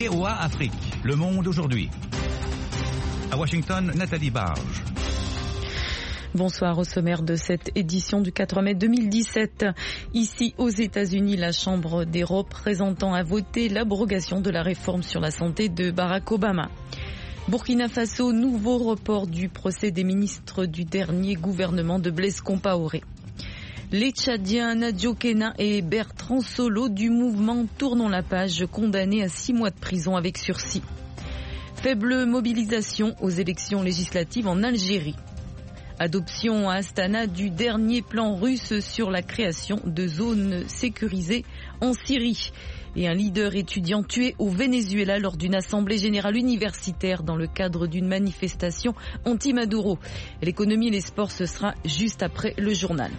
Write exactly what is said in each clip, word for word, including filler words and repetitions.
V O A Afrique, Le Monde aujourd'hui. À Washington, Nathalie Barge. Bonsoir. Au sommaire de cette édition du quatre mai deux mille dix-sept. Ici aux États-Unis, la Chambre des représentants a voté l'abrogation de la réforme sur la santé de Barack Obama. Burkina Faso, nouveau report du procès des ministres du dernier gouvernement de Blaise Compaoré. Les Tchadiens Nadio Kena et Bertrand Solo du mouvement Tournons la page, condamnés à six mois de prison avec sursis. Faible mobilisation aux élections législatives en Algérie. Adoption à Astana du dernier plan russe sur la création de zones sécurisées en Syrie. Et un leader étudiant tué au Venezuela lors d'une assemblée générale universitaire dans le cadre d'une manifestation anti-Maduro. L'économie et les sports, ce sera juste après le journal.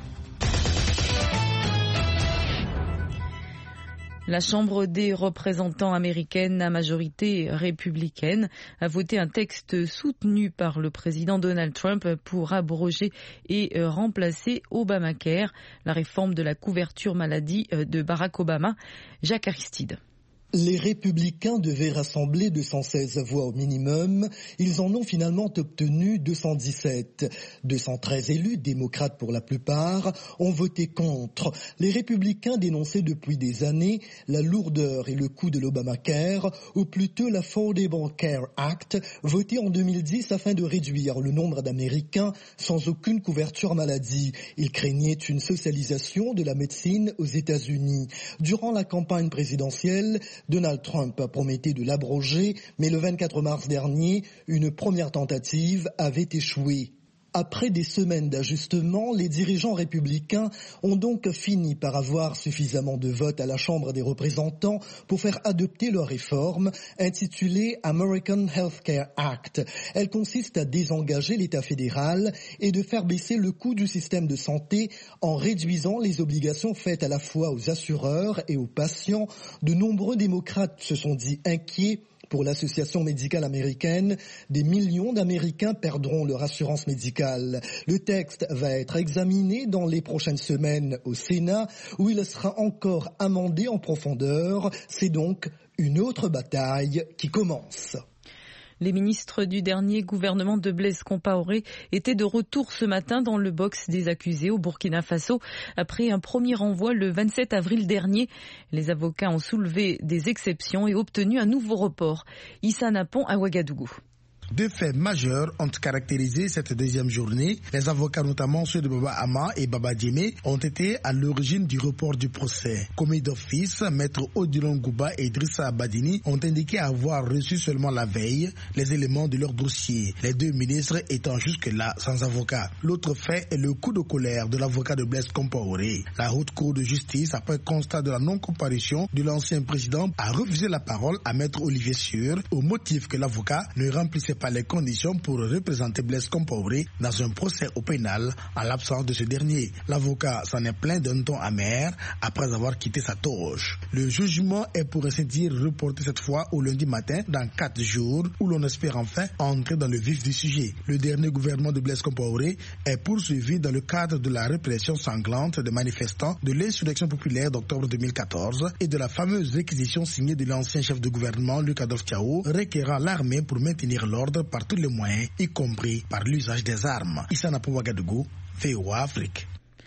La Chambre des représentants américaine à majorité républicaine a voté un texte soutenu par le président Donald Trump pour abroger et remplacer Obamacare, la réforme de la couverture maladie de Barack Obama. Jacques Aristide. Les républicains devaient rassembler deux cent seize voix au minimum. Ils en ont finalement obtenu deux cent dix-sept. deux cent treize élus, démocrates pour la plupart, ont voté contre. Les républicains dénonçaient depuis des années la lourdeur et le coût de l'Obamacare, ou plutôt l'Affordable Care Act, voté en deux mille dix afin de réduire le nombre d'Américains sans aucune couverture maladie. Ils craignaient une socialisation de la médecine aux États-Unis. Durant la campagne présidentielle, Donald Trump a promis de l'abroger, mais le vingt-quatre mars dernier, une première tentative avait échoué. Après des semaines d'ajustement, les dirigeants républicains ont donc fini par avoir suffisamment de votes à la Chambre des représentants pour faire adopter leur réforme intitulée American Health Care Act. Elle consiste à désengager l'État fédéral et de faire baisser le coût du système de santé en réduisant les obligations faites à la fois aux assureurs et aux patients. De nombreux démocrates se sont dit inquiets. Pour l'Association médicale américaine, des millions d'Américains perdront leur assurance médicale. Le texte va être examiné dans les prochaines semaines au Sénat, où il sera encore amendé en profondeur. C'est donc une autre bataille qui commence. Les ministres du dernier gouvernement de Blaise Compaoré étaient de retour ce matin dans le box des accusés au Burkina Faso après un premier renvoi le vingt-sept avril dernier. Les avocats ont soulevé des exceptions et obtenu un nouveau report. Issa Napon à Ouagadougou. Deux faits majeurs ont caractérisé cette deuxième journée. Les avocats, notamment ceux de Baba Ama et Baba Djemé, ont été à l'origine du report du procès. Commis d'office, maître Odilon Gouba et Idrissa Abadini ont indiqué avoir reçu seulement la veille les éléments de leur dossier, les deux ministres étant jusque-là sans avocat. L'autre fait est le coup de colère de l'avocat de Blaise Compaoré. La haute cour de justice, après constat de la non-comparution de l'ancien président, a refusé la parole à maître Olivier Sûr au motif que l'avocat ne remplissait pas les conditions pour représenter Blaise Compaoré dans un procès au pénal en l'absence de ce dernier. L'avocat s'en est plaint d'un ton amer après avoir quitté sa toge. Le jugement est pour ainsi dire reporté cette fois au lundi matin dans quatre jours où l'on espère enfin entrer dans le vif du sujet. Le dernier gouvernement de Blaise Compaoré est poursuivi dans le cadre de la répression sanglante des manifestants de l'insurrection populaire d'octobre deux mille quatorze et de la fameuse réquisition signée de l'ancien chef de gouvernement Luc Adolphe Thiaw requérant l'armée pour maintenir l'ordre par tous les moyens, y compris par l'usage des armes. Issa Napon Ouagadougou, V O A Afrique.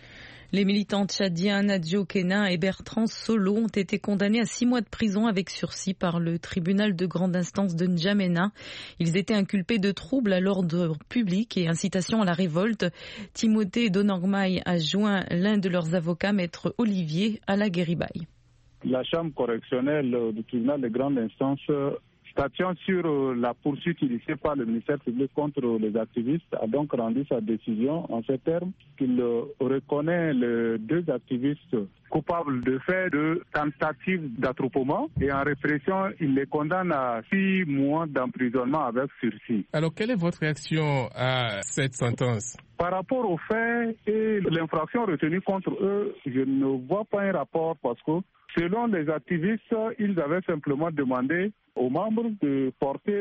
Les militants tchadiens Nadio Kena et Bertrand Solo ont été condamnés à six mois de prison avec sursis par le tribunal de grande instance de N'Djamena. Ils étaient inculpés de troubles à l'ordre public et incitation à la révolte. Timothée Donormaï a joint l'un de leurs avocats, maître Olivier Alagueribay. La chambre correctionnelle du tribunal de grande instance statuant sur la poursuite initiée par le ministère public contre les activistes a donc rendu sa décision en ces termes qu'il reconnaît les deux activistes coupables de faits de tentative d'attroupement et en répression, il les condamne à six mois d'emprisonnement avec sursis. Alors, quelle est votre réaction à cette sentence ? Par rapport aux faits et l'infraction retenue contre eux, je ne vois pas un rapport parce que selon les activistes, ils avaient simplement demandé aux membres de porter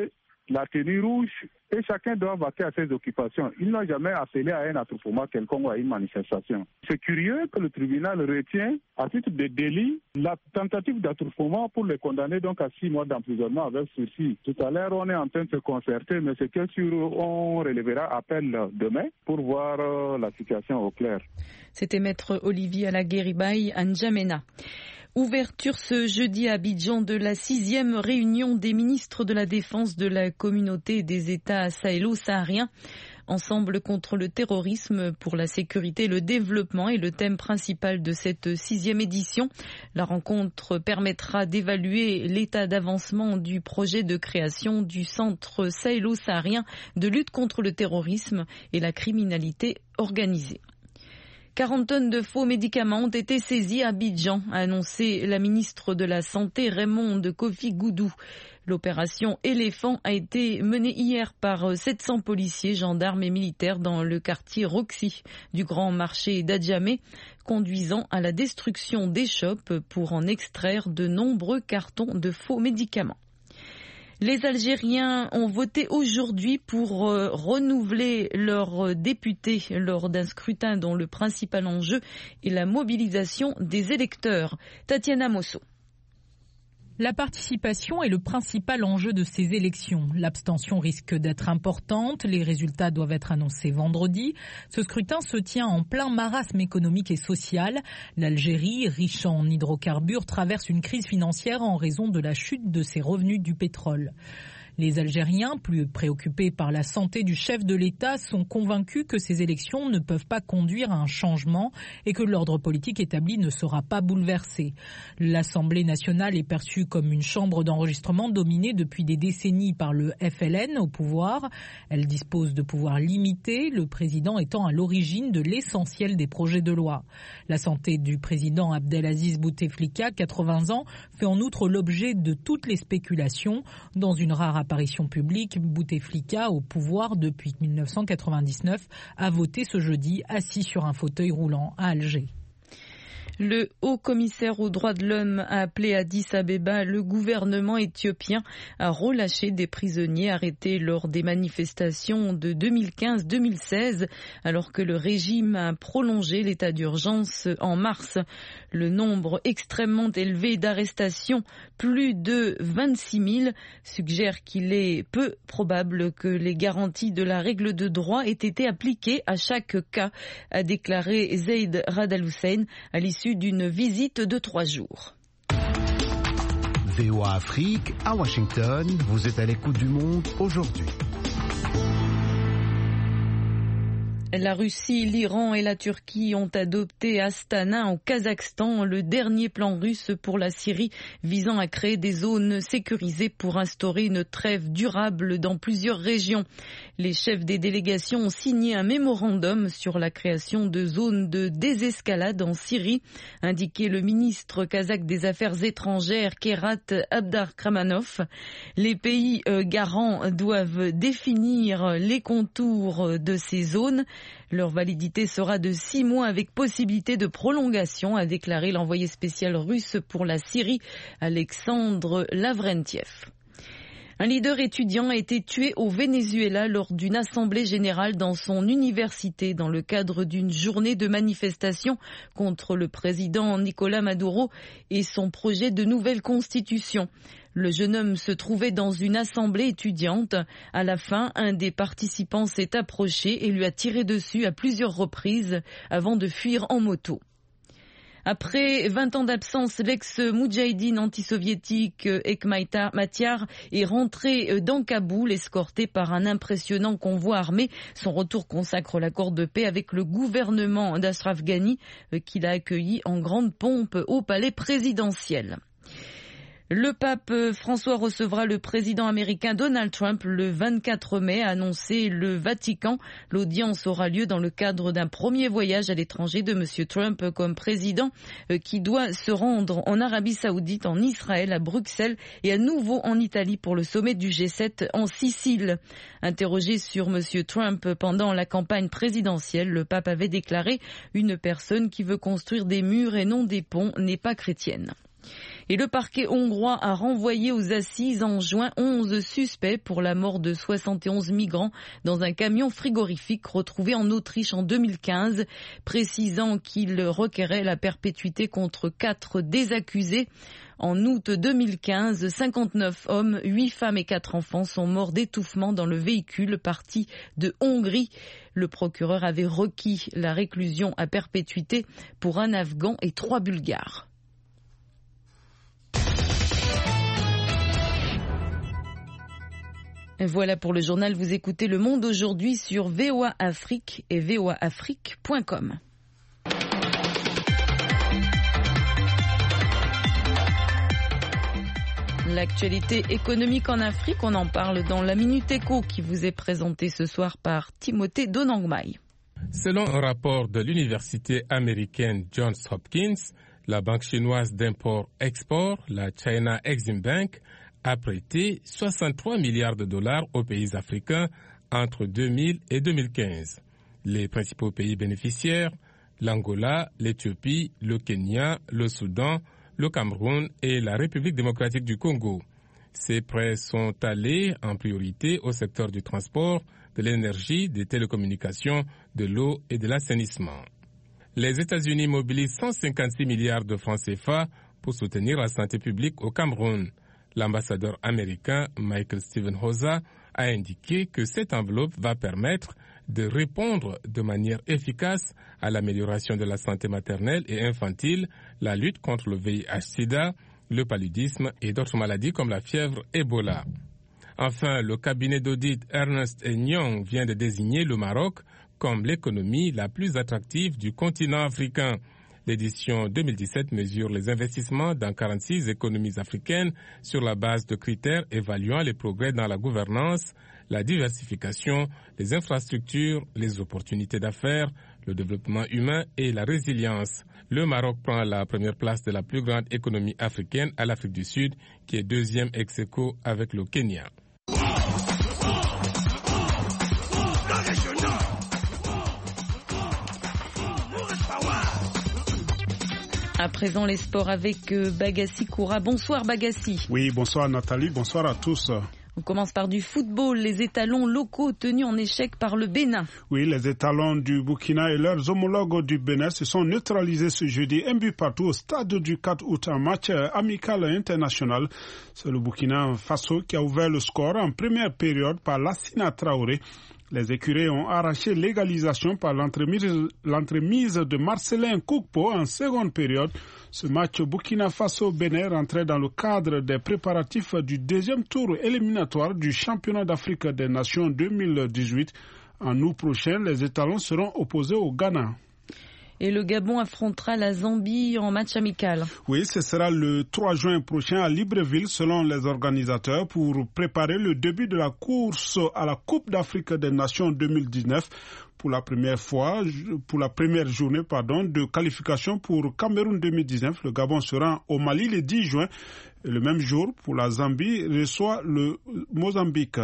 la tenue rouge, et chacun doit vaquer à ses occupations. Ils n'ont jamais appelé à un attroupement quelconque ou à une manifestation. C'est curieux que le tribunal retient, à titre de délit, la tentative d'attroupement pour les condamner donc à six mois d'emprisonnement avec sursis. Tout à l'heure, on est en train de se concerter, mais c'est que sur, on relèvera appel demain pour voir euh, la situation au clair. C'était maître Olivier Alagueribaï à N'Djamena. Ouverture ce jeudi à Abidjan de la sixième réunion des ministres de la Défense de la communauté des États sahélo-sahariens. Ensemble contre le terrorisme, pour la sécurité et le développement est le thème principal de cette sixième édition. La rencontre permettra d'évaluer l'état d'avancement du projet de création du Centre sahélo-saharien de lutte contre le terrorisme et la criminalité organisée. quarante tonnes de faux médicaments ont été saisies à Abidjan, a annoncé la ministre de la Santé Raymond Kofi Goudou. L'opération Éléphant a été menée hier par sept cents policiers, gendarmes et militaires dans le quartier Roxy du grand marché d'Adjamé, conduisant à la destruction des shops pour en extraire de nombreux cartons de faux médicaments. Les Algériens ont voté aujourd'hui pour euh, renouveler leurs députés lors d'un scrutin dont le principal enjeu est la mobilisation des électeurs. Tatiana Mosso. La participation est le principal enjeu de ces élections. L'abstention risque d'être importante. Les résultats doivent être annoncés vendredi. Ce scrutin se tient en plein marasme économique et social. L'Algérie, riche en hydrocarbures, traverse une crise financière en raison de la chute de ses revenus du pétrole. Les Algériens, plus préoccupés par la santé du chef de l'État, sont convaincus que ces élections ne peuvent pas conduire à un changement et que l'ordre politique établi ne sera pas bouleversé. L'Assemblée nationale est perçue comme une chambre d'enregistrement dominée depuis des décennies par le F L N au pouvoir. Elle dispose de pouvoirs limités, le président étant à l'origine de l'essentiel des projets de loi. La santé du président Abdelaziz Bouteflika, quatre-vingts ans, fait en outre l'objet de toutes les spéculations. Dans une rare apparition publique, Bouteflika, au pouvoir depuis mille neuf cent quatre-vingt-dix-neuf, a voté ce jeudi assis sur un fauteuil roulant à Alger. Le haut-commissaire aux droits de l'homme a appelé à Addis Abeba le gouvernement éthiopien à relâcher des prisonniers arrêtés lors des manifestations de deux mille quinze deux mille seize, alors que le régime a prolongé l'état d'urgence en mars. Le nombre extrêmement élevé d'arrestations, plus de vingt-six mille, suggère qu'il est peu probable que les garanties de la règle de droit aient été appliquées à chaque cas, a déclaré Zeid Rad Al-Hussein à l'issue d'une visite de trois jours. V O A Afrique, à Washington, vous êtes à l'écoute du monde aujourd'hui. La Russie, l'Iran et la Turquie ont adopté Astana au Kazakhstan, le dernier plan russe pour la Syrie visant à créer des zones sécurisées pour instaurer une trêve durable dans plusieurs régions. Les chefs des délégations ont signé un mémorandum sur la création de zones de désescalade en Syrie, indiqué le ministre kazakh des Affaires étrangères Kerat Abdarkramanov. Les pays garants doivent définir les contours de ces zones. Leur validité sera de six mois avec possibilité de prolongation, a déclaré l'envoyé spécial russe pour la Syrie, Alexandre Lavrentiev. Un leader étudiant a été tué au Venezuela lors d'une assemblée générale dans son université dans le cadre d'une journée de manifestation contre le président Nicolás Maduro et son projet de nouvelle constitution. Le jeune homme se trouvait dans une assemblée étudiante. À la fin, un des participants s'est approché et lui a tiré dessus à plusieurs reprises avant de fuir en moto. Après vingt ans d'absence, l'ex-moudjahidine antisoviétique Hekmaïta Matyar est rentré dans Kaboul, escorté par un impressionnant convoi armé. Son retour consacre l'accord de paix avec le gouvernement d'Ashraf Ghani, qu'il a accueilli en grande pompe au palais présidentiel. Le pape François recevra le président américain Donald Trump le vingt-quatre mai, a annoncé le Vatican. L'audience aura lieu dans le cadre d'un premier voyage à l'étranger de M. Trump comme président qui doit se rendre en Arabie Saoudite, en Israël, à Bruxelles et à nouveau en Italie pour le sommet du G sept en Sicile. Interrogé sur M. Trump pendant la campagne présidentielle, le pape avait déclaré « Une personne qui veut construire des murs et non des ponts n'est pas chrétienne ». Et le parquet hongrois a renvoyé aux assises en juin onze suspects pour la mort de soixante et onze migrants dans un camion frigorifique retrouvé en Autriche en deux mille quinze, précisant qu'il requérait la perpétuité contre quatre des accusés. En août deux mille quinze, cinquante-neuf hommes, huit femmes et quatre enfants sont morts d'étouffement dans le véhicule parti de Hongrie. Le procureur avait requis la réclusion à perpétuité pour un Afghan et trois Bulgares. Voilà pour le journal. Vous écoutez Le Monde aujourd'hui sur V O A Afrique et v o a afrique point com. L'actualité économique en Afrique, on en parle dans la Minute Éco qui vous est présentée ce soir par Timothée Donangmai. Selon un rapport de l'université américaine Johns Hopkins, la banque chinoise d'import-export, la China Exim Bank, a prêté soixante-trois milliards de dollars aux pays africains entre deux mille et deux mille quinze. Les principaux pays bénéficiaires, l'Angola, l'Éthiopie, le Kenya, le Soudan, le Cameroun et la République démocratique du Congo. Ces prêts sont allés en priorité au secteur du transport, de l'énergie, des télécommunications, de l'eau et de l'assainissement. Les États-Unis mobilisent cent cinquante-six milliards de francs C F A pour soutenir la santé publique au Cameroun. L'ambassadeur américain Michael Steven Hosa a indiqué que cette enveloppe va permettre de répondre de manière efficace à l'amélioration de la santé maternelle et infantile, la lutte contre le V I H-Sida, le paludisme et d'autres maladies comme la fièvre Ebola. Enfin, le cabinet d'audit Ernst and Young vient de désigner le Maroc comme l'économie la plus attractive du continent africain. L'édition deux mille dix-sept mesure les investissements dans quarante-six économies africaines sur la base de critères évaluant les progrès dans la gouvernance, la diversification, les infrastructures, les opportunités d'affaires, le développement humain et la résilience. Le Maroc prend la première place de la plus grande économie africaine à l'Afrique du Sud, qui est deuxième ex aequo avec le Kenya. À présent, les sports avec Bagassi Koura. Bonsoir Bagassi. Oui, bonsoir Nathalie, bonsoir à tous. On commence par du football, les étalons locaux tenus en échec par le Bénin. Oui, les étalons du Burkina et leurs homologues du Bénin se sont neutralisés ce jeudi, un but partout au stade du quatre août, en match amical international. C'est le Burkina Faso qui a ouvert le score en première période par Lassina Traoré. Les écureuils ont arraché l'égalisation par l'entremise, l'entremise de Marcelin Koukpo en seconde période. Ce match Burkina Faso-Bénin rentrait dans le cadre des préparatifs du deuxième tour éliminatoire du championnat d'Afrique des Nations deux mille dix-huit. En août prochain, les étalons seront opposés au Ghana. Et le Gabon affrontera la Zambie en match amical. Oui, ce sera le trois juin prochain à Libreville selon les organisateurs pour préparer le début de la course à la Coupe d'Afrique des Nations deux mille dix-neuf. Pour la première fois, pour la première journée pardon, de qualification pour Cameroun deux mille dix-neuf, le Gabon sera au Mali le dix juin. Et le même jour, pour la Zambie, reçoit le Mozambique.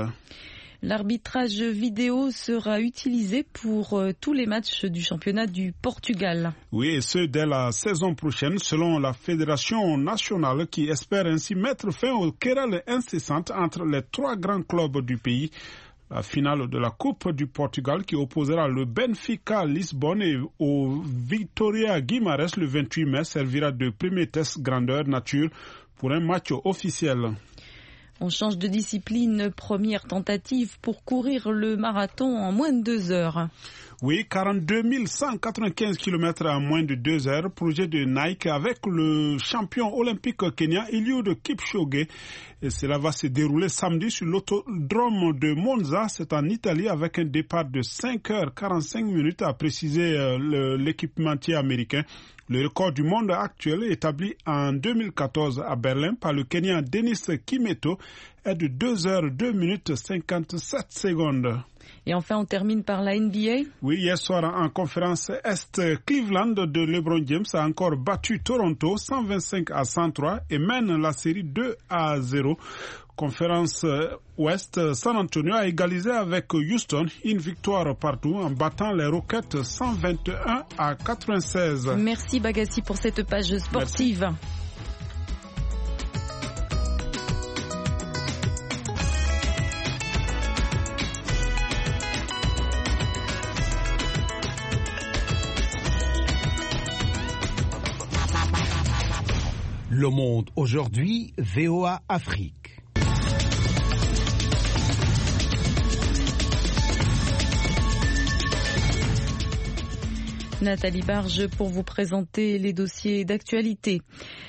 L'arbitrage vidéo sera utilisé pour euh, tous les matchs du championnat du Portugal. Oui, et ce dès la saison prochaine, selon la Fédération nationale qui espère ainsi mettre fin aux querelles incessantes entre les trois grands clubs du pays. La finale de la Coupe du Portugal qui opposera le Benfica Lisbonne et au Vitória Guimarães le vingt-huit mai servira de premier test grandeur nature pour un match officiel. On change de discipline, première tentative pour courir le marathon en moins de deux heures. Oui, quarante-deux mille cent quatre-vingt-quinze kilomètres en moins de deux heures, projet de Nike avec le champion olympique kenyan Eliud Kipchoge. Et cela va se dérouler samedi sur l'autodrome de Monza, c'est en Italie, avec un départ de cinq heures quarante-cinq minutes, a précisé euh, l'équipementier américain. Le record du monde actuel, établi en deux mille quatorze à Berlin par le Kenyan Denis Kimeto, est de deux heures deux minutes cinquante-sept secondes. Et enfin, on termine par la N B A. Oui, hier soir en conférence Est, Cleveland de LeBron James a encore battu Toronto cent vingt-cinq à cent trois et mène la série deux à zéro. Conférence Ouest, San Antonio a égalisé avec Houston, une victoire partout en battant les Rockets cent vingt et un à quatre-vingt-seize. Merci Bagassi pour cette page sportive. Merci. Le Monde aujourd'hui, V O A Afrique. Nathalie Barge pour vous présenter les dossiers d'actualité.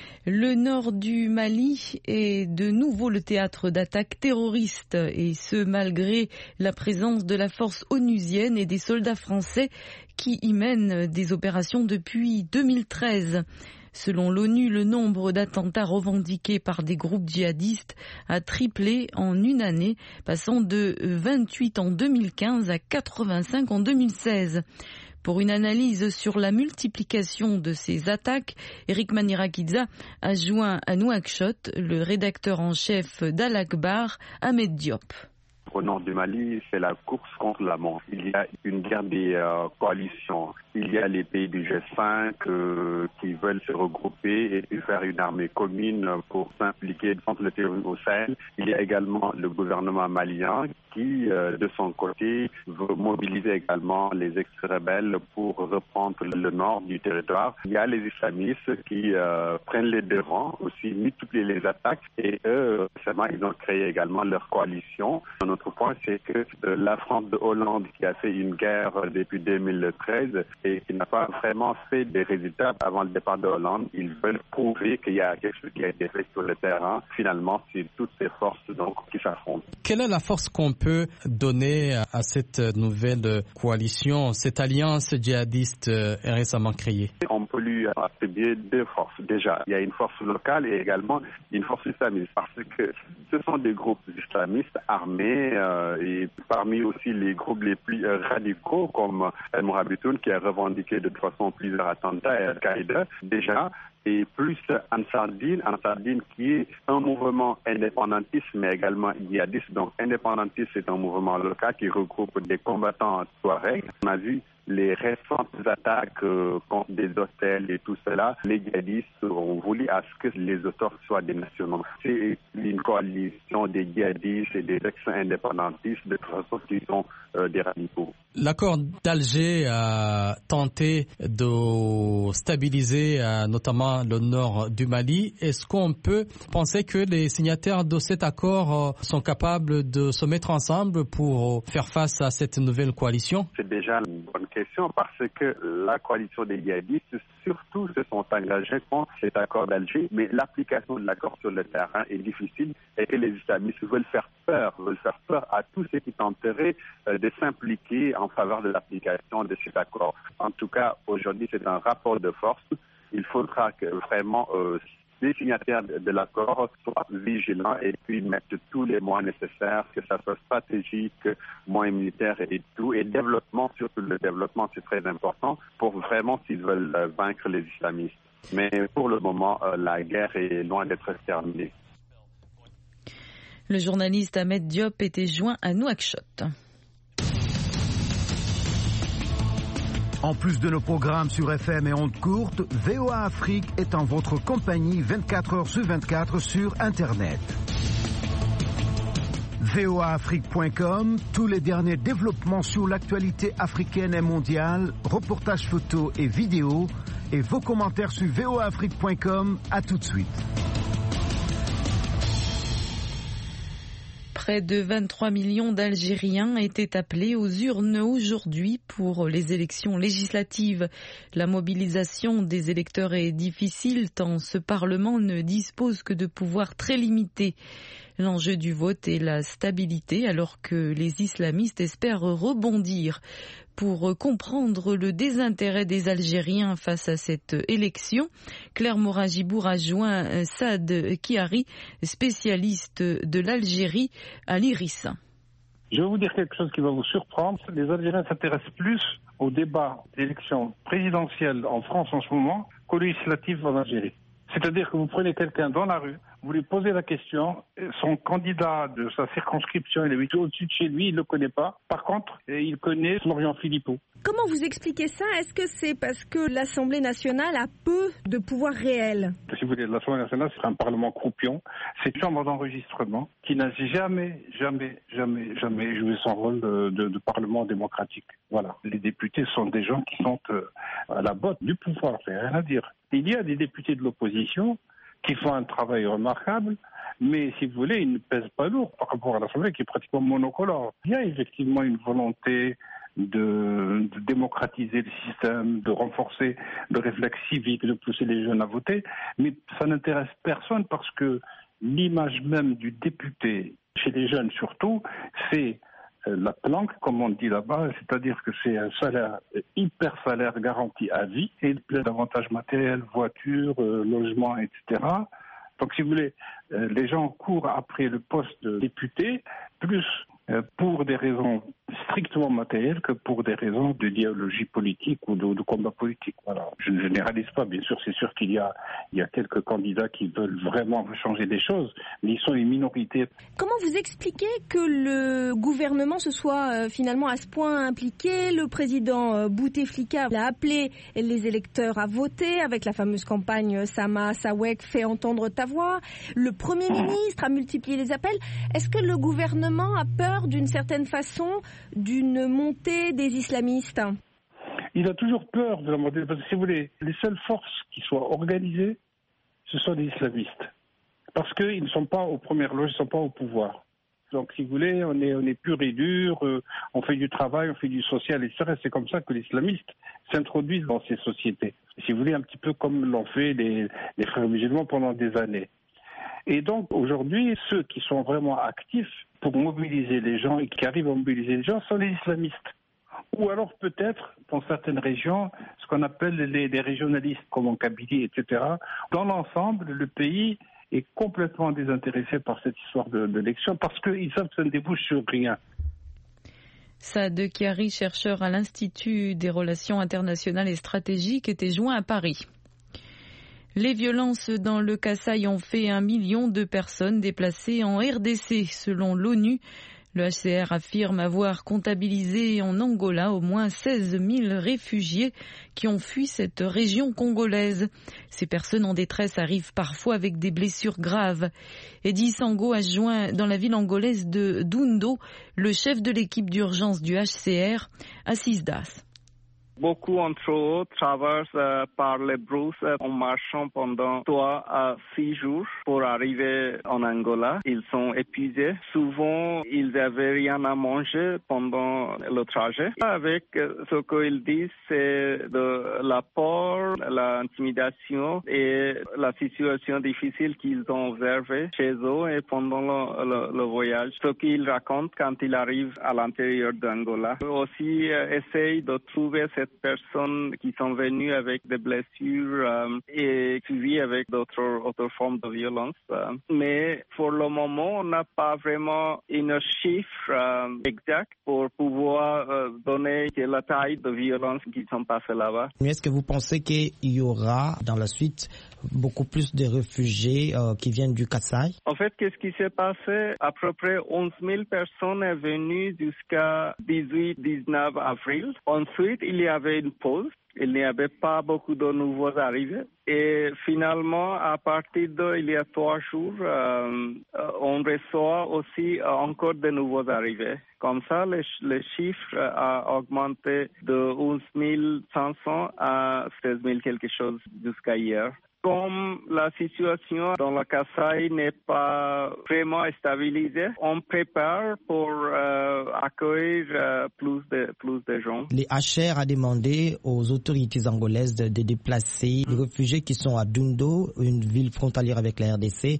Le nord du Mali est de nouveau le théâtre d'attaques terroristes et ce malgré la présence de la force onusienne et des soldats français qui y mènent des opérations depuis deux mille treize. Selon l'ONU, le nombre d'attentats revendiqués par des groupes djihadistes a triplé en une année, passant de vingt-huit en deux mille quinze à quatre-vingt-cinq en deux mille seize. Pour une analyse sur la multiplication de ces attaques, Eric Manirakidza a joint à Nouakchott le rédacteur en chef d'Al-Akhbar, Ahmed Diop. Au nord du Mali, c'est la course contre la mort. Il y a une guerre des euh, coalitions. Il y a les pays du G cinq euh, qui veulent se regrouper et puis faire une armée commune pour s'impliquer contre le terrorisme au Sahel. Il y a également le gouvernement malien qui, euh, de son côté, veut mobiliser également les ex-rebelles pour reprendre le nord du territoire. Il y a les islamistes qui euh, prennent les devants, aussi multiplient les attaques et eux, récemment, ils ont créé également leur coalition. Notre point, c'est que euh, la France de Hollande qui a fait une guerre depuis deux mille treize et qui n'a pas vraiment fait des résultats avant le départ de Hollande, ils veulent prouver qu'il y a quelque chose qui a été fait sur le terrain. Finalement, c'est toutes ces forces donc qui s'affrontent. Quelle est la force qu'on peut donner à cette nouvelle coalition, cette alliance djihadiste récemment créée? On peut lui attribuer deux forces. Déjà, il y a une force locale et également une force islamiste parce que ce sont des groupes islamistes armés euh, et parmi aussi les groupes les plus euh, radicaux comme El Mourabitoun qui a revendiqué de toute façon plusieurs attentats à Al-Qaïda déjà. Et plus Ansar Dine, Ansar Dine qui est un mouvement indépendantiste mais également djihadiste. Donc indépendantiste, c'est un mouvement local qui regroupe des combattants touaregs. On a vu les récentes attaques euh, contre des hôtels et tout cela. Les djihadistes ont voulu à ce que les auteurs soient des nationaux. C'est une coalition des djihadistes et des ex-indépendantistes de toute façon qui sont euh, des radicaux. L'accord d'Alger a tenté de stabiliser euh, notamment le nord du Mali. Est-ce qu'on peut penser que les signataires de cet accord euh, sont capables de se mettre ensemble pour faire face à cette nouvelle coalition? C'est déjà une bonne question parce que la coalition des djihadistes surtout se sont engagés contre cet accord d'Alger, mais l'application de l'accord sur le terrain est difficile et que les islamistes veulent faire peur, veulent faire peur à tous ceux qui tenteraient euh, de s'impliquer en faveur de l'application de cet accord. En tout cas, aujourd'hui, c'est un rapport de force. Il faudra que vraiment euh, les signataires de l'accord soient vigilants et puis mettent tous les moyens nécessaires, que ça soit stratégique, moyens militaires et tout, et développement, surtout le développement, c'est très important pour vraiment s'ils veulent euh, vaincre les islamistes. Mais pour le moment, euh, la guerre est loin d'être terminée. Le journaliste Ahmed Diop était joint à Nouakchott. En plus de nos programmes sur F M et ondes courtes, V O A Afrique est en votre compagnie vingt-quatre heures sur vingt-quatre sur Internet. V O A Afrique point com, tous les derniers développements sur l'actualité africaine et mondiale, reportages photos et vidéos, et vos commentaires sur V O A Afrique point com. À tout de suite. Près de vingt-trois millions d'Algériens étaient appelés aux urnes aujourd'hui pour les élections législatives. La mobilisation des électeurs est difficile tant ce Parlement ne dispose que de pouvoirs très limités. L'enjeu du vote est la stabilité alors que les islamistes espèrent rebondir. Pour comprendre le désintérêt des Algériens face à cette élection, Claire Moragibour a joint Saad Kiari, spécialiste de l'Algérie à l'I R I S. Je vais vous dire quelque chose qui va vous surprendre. Les Algériens s'intéressent plus au débat d'élection présidentielle en France en ce moment qu'aux législatives en Algérie. C'est-à-dire que vous prenez quelqu'un dans la rue, vous lui posez la question, son candidat de sa circonscription, il est au-dessus de chez lui, il ne le connaît pas. Par contre, il connaît Florian Philippot. Comment vous expliquez ça? Est-ce que c'est parce que l'Assemblée nationale a peu de pouvoir réel? Si vous voulez, l'Assemblée nationale, c'est un parlement croupion. C'est une chambre d'enregistrement qui n'a jamais, jamais, jamais, jamais joué son rôle de, de, de parlement démocratique. Voilà. Les députés sont des gens qui sont euh, à la botte du pouvoir, c'est rien à dire. Il y a des députés de l'opposition qui font un travail remarquable, mais si vous voulez, ils ne pèsent pas lourd par rapport à l'Assemblée qui est pratiquement monocolore. Il y a effectivement une volonté de, de démocratiser le système, de renforcer le réflexe civique, de pousser les jeunes à voter, mais ça n'intéresse personne parce que l'image même du député, chez les jeunes surtout, c'est la planque, comme on dit là-bas, c'est-à-dire que c'est un salaire, hyper salaire garanti à vie et plein d'avantages matériels, voitures, euh, logements, et cetera. Donc, si vous voulez, euh, les gens courent après le poste de député plus euh, pour des raisons strictement matérielles que pour des raisons d'idéologie politique ou de, de combat politique. Voilà. Je ne généralise pas, bien sûr, c'est sûr qu'il y a, il y a quelques candidats qui veulent vraiment changer des choses, mais ils sont une minorité. Comment vous expliquez que le gouvernement se soit euh, finalement à ce point impliqué? Le président euh, Bouteflika a appelé les électeurs à voter avec la fameuse campagne Sama Sawek, fait entendre ta voix. Le Premier ministre a multiplié les appels. Est-ce que le gouvernement a peur d'une certaine façon d'une montée des islamistes? Il a toujours peur de la montée, parce que si vous voulez, les seules forces qui soient organisées, ce sont les islamistes. Parce qu'ils ne sont pas aux premières loges, ils ne sont pas au pouvoir. Donc si vous voulez, on est, on est pur et dur, euh, on fait du travail, on fait du social, et cetera. C'est comme ça que les islamistes s'introduisent dans ces sociétés. Si vous voulez, un petit peu comme l'ont fait les, les frères musulmans pendant des années. Et donc aujourd'hui, ceux qui sont vraiment actifs pour mobiliser les gens et qui arrivent à mobiliser les gens sont les islamistes. Ou alors peut-être, dans certaines régions, ce qu'on appelle les, les régionalistes, comme en Kabylie, et cetera. Dans l'ensemble, le pays est complètement désintéressé par cette histoire de, de l'élection parce qu'ils savent que ça ne débouche sur rien. Saad Kiari, chercheur à l'Institut des relations internationales et stratégiques, était joint à Paris. Les violences dans le Kasaï ont fait un million de personnes déplacées en R D C, selon l'ONU. Le H C R affirme avoir comptabilisé en Angola au moins seize mille réfugiés qui ont fui cette région congolaise. Ces personnes en détresse arrivent parfois avec des blessures graves. Eddie Sango a joint dans la ville angolaise de Dundo le chef de l'équipe d'urgence du H C R, Assis Das. Beaucoup d'entre eux traversent euh, par les brousses euh, en marchant pendant trois à six jours pour arriver en Angola. Ils sont épuisés. Souvent, ils n'avaient rien à manger pendant le trajet. Avec euh, ce qu'ils disent, c'est de la peur, l'intimidation et la situation difficile qu'ils ont observée chez eux et pendant le, le, le voyage. Ce qu'ils racontent quand ils arrivent à l'intérieur d'Angola. Eux aussi euh, essayent de trouver cette personnes qui sont venues avec des blessures euh, et suivies avec d'autres, autres formes de violence. Euh. Mais pour le moment, on n'a pas vraiment un chiffre euh, exact pour pouvoir euh, donner la taille de violence qui sont passées là-bas. Mais est-ce que vous pensez qu'il y aura dans la suite beaucoup plus de réfugiés euh, qui viennent du Kasaï? En fait, qu'est-ce qui s'est passé? À peu près onze mille personnes sont venues jusqu'à dix-huit dix-neuf avril. Ensuite, il y avait une pause. Il n'y avait pas beaucoup de nouveaux arrivés. Et finalement, à partir de il y a trois jours, euh, on reçoit aussi encore de nouveaux arrivés. Comme ça, le, le chiffre a augmenté de onze mille cinq cents à seize mille quelque chose jusqu'à hier. Comme la situation dans le Kasaï n'est pas vraiment stabilisée, on prépare pour euh, accueillir euh, plus de plus de gens. Les H R a demandé aux autorités angolaises de, de déplacer les réfugiés qui sont à Dundo, une ville frontalière avec la R D C,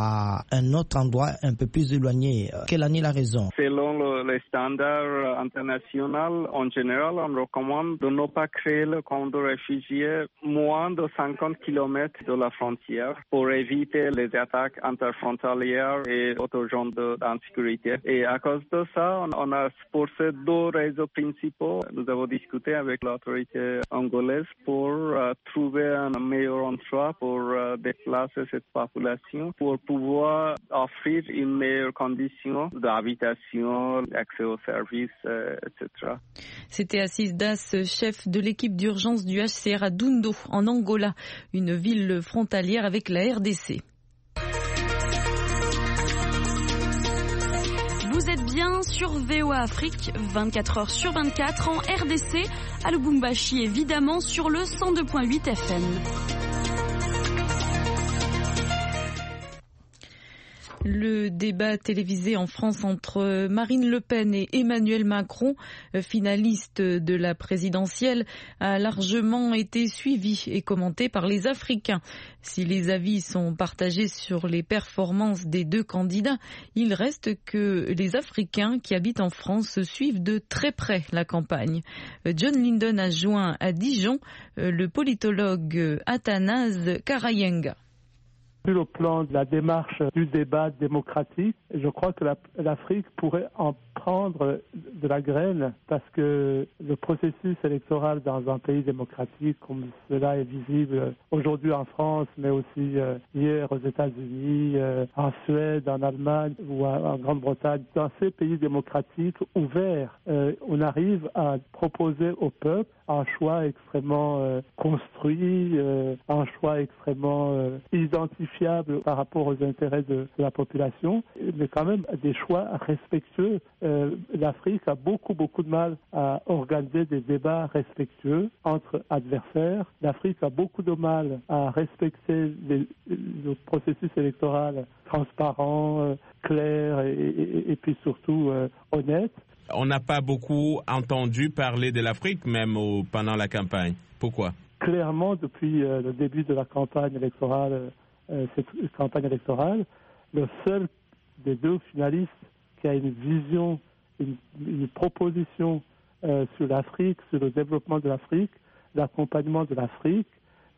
à un autre endroit un peu plus éloigné. Quelle en est la raison? Selon le, les standards internationaux, en général, on recommande de ne pas créer le camp de réfugiés moins de cinquante kilomètres de la frontière pour éviter les attaques interfrontalières et autres genres d'insécurité. Et à cause de ça, on a pour ces deux réseaux principaux, nous avons discuté avec l'autorité angolaise pour euh, trouver un meilleur endroit pour euh, déplacer cette population, pour pouvoir offrir une meilleure condition d'habitation, accès aux services, euh, et cetera. C'était Assis Das, chef de l'équipe d'urgence du H C R à Dundo, en Angola, une ville frontalière avec la R D C. Vous êtes bien sur V O A Afrique, vingt-quatre heures sur vingt-quatre en R D C, à Lubumbashi évidemment sur le cent deux virgule huit F M. Le débat télévisé en France entre Marine Le Pen et Emmanuel Macron, finaliste de la présidentielle, a largement été suivi et commenté par les Africains. Si les avis sont partagés sur les performances des deux candidats, il reste que les Africains qui habitent en France suivent de très près la campagne. John Lindon a joint à Dijon le politologue Athanase Karayenga. Sur le plan de la démarche du débat démocratique, je crois que la, l'Afrique pourrait en prendre de la graine parce que le processus électoral dans un pays démocratique comme cela est visible aujourd'hui en France, mais aussi euh, hier aux États-Unis, euh, en Suède, en Allemagne ou en Grande-Bretagne, dans ces pays démocratiques ouverts, euh, on arrive à proposer au peuple un choix extrêmement euh, construit, euh, un choix extrêmement euh, identifiable par rapport aux intérêts de, de la population, mais quand même des choix respectueux. Euh, L'Afrique a beaucoup, beaucoup de mal à organiser des débats respectueux entre adversaires. L'Afrique a beaucoup de mal à respecter les, le processus électoral transparent, euh, clair et, et, et puis surtout euh, honnête. On n'a pas beaucoup entendu parler de l'Afrique, même au, pendant la campagne. Pourquoi? Clairement, depuis euh, le début de la campagne électorale, euh, cette campagne électorale, le seul des deux finalistes qui a une vision, une, une proposition euh, sur l'Afrique, sur le développement de l'Afrique, l'accompagnement de l'Afrique,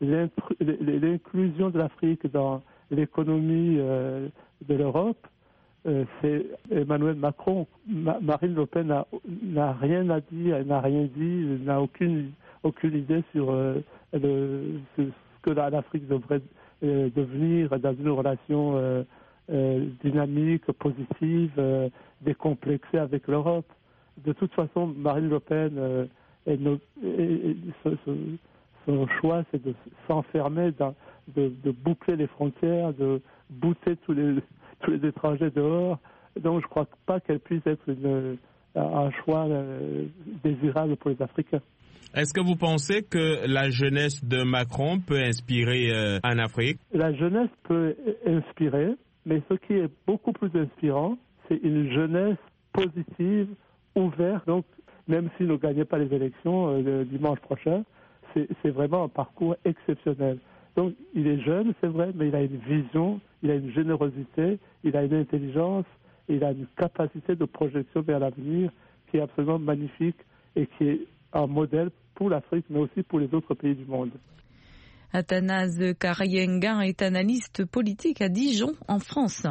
l'inclusion de l'Afrique dans l'économie euh, de l'Europe, Euh, c'est Emmanuel Macron. Ma- Marine Le Pen n'a, n'a rien à dire, elle n'a rien dit, n'a aucune, aucune idée sur, euh, le, sur ce que la, l'Afrique devrait euh, devenir dans une relation euh, euh, dynamique, positive, euh, décomplexée avec l'Europe. De toute façon, Marine Le Pen, euh, elle ne, elle, elle, son, son choix, c'est de s'enfermer, dans, de, de boucler les frontières, de bouter tous les tous les étrangers dehors. Donc je ne crois pas qu'elle puisse être une, un choix euh, désirable pour les Africains. Est-ce que vous pensez que la jeunesse de Macron peut inspirer euh, en Afrique? La jeunesse peut inspirer, mais ce qui est beaucoup plus inspirant, c'est une jeunesse positive, ouverte. Donc même s'il ne gagnait pas les élections euh, le dimanche prochain, c'est, c'est vraiment un parcours exceptionnel. Donc, il est jeune, c'est vrai, mais il a une vision, il a une générosité, il a une intelligence, il a une capacité de projection vers l'avenir qui est absolument magnifique et qui est un modèle pour l'Afrique, mais aussi pour les autres pays du monde. Athanase Karayenga est analyste politique à Dijon, en France.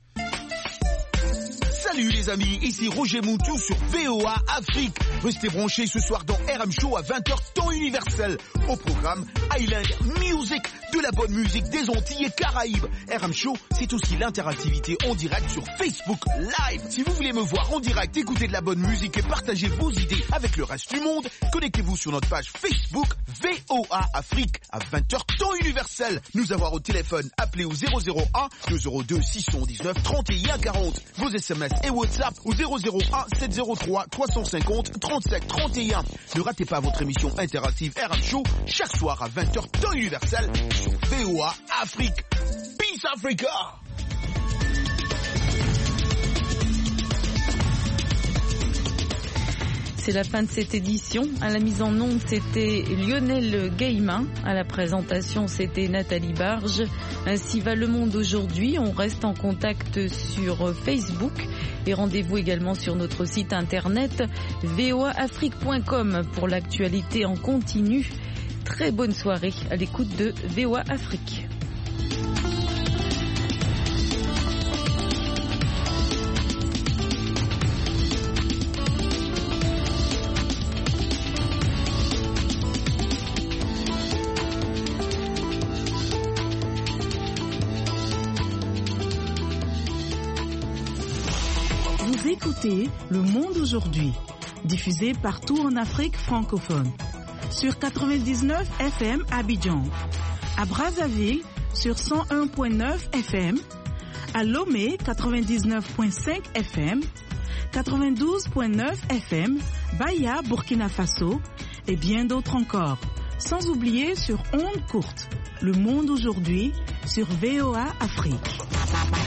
Salut les amis, ici Roger Moutou sur V O A Afrique. Restez branchés ce soir dans R M Show à vingt heures temps universel. Au programme Island Music, de la bonne musique des Antilles et Caraïbes. R M Show, c'est aussi l'interactivité en direct sur Facebook Live. Si vous voulez me voir en direct, écouter de la bonne musique et partager vos idées avec le reste du monde, connectez-vous sur notre page Facebook V O A Afrique à vingt heures temps universel. Nous avoir au téléphone, appelez au zéro zéro un deux zéro deux six un neuf trente et un quarante. Vos S M S et WhatsApp au zéro zéro un sept zéro trois trois cent cinquante trente-sept trente et un. Ne ratez pas votre émission interactive R M Show chaque soir à vingt heures temps universel sur V O A Afrique. Peace Africa! C'est la fin de cette édition. À la mise en onde, c'était Lionel Gaimin. À la présentation, c'était Nathalie Barge. Ainsi va le monde aujourd'hui. On reste en contact sur Facebook et rendez-vous également sur notre site internet v o a afrique point com pour l'actualité en continu. Très bonne soirée à l'écoute de V O A Afrique. Vous écoutez Le Monde aujourd'hui, diffusé partout en Afrique francophone. Sur quatre-vingt-dix-neuf F M à Abidjan, à Brazzaville sur cent un virgule neuf F M, à Lomé quatre-vingt-dix-neuf virgule cinq F M, quatre-vingt-douze virgule neuf F M, Baya, Burkina Faso et bien d'autres encore. Sans oublier sur ondes courtes, Le Monde aujourd'hui sur V O A Afrique.